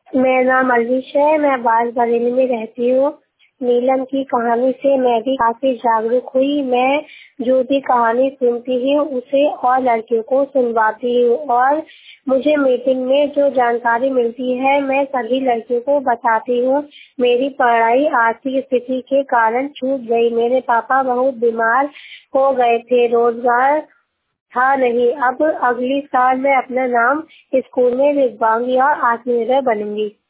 मेरा नाम अलविश है। मैं बाल बरेली में रहती हूँ। नीलम की कहानी से मैं भी काफी जागरूक हुई। मैं जो भी कहानी सुनती हूँ उसे और लड़कियों को सुनवाती हूँ और मुझे मीटिंग में जो जानकारी मिलती है मैं सभी लड़कियों को बताती हूँ। मेरी पढ़ाई आर्थिक स्थिति के कारण छूट गई। मेरे पापा बहुत बीमार हो गए थे, रोजगार था नहीं। अब अगली साल मैं अपना नाम स्कूल में लिखवाऊंगी और आत्मनिर्भर बनूंगी।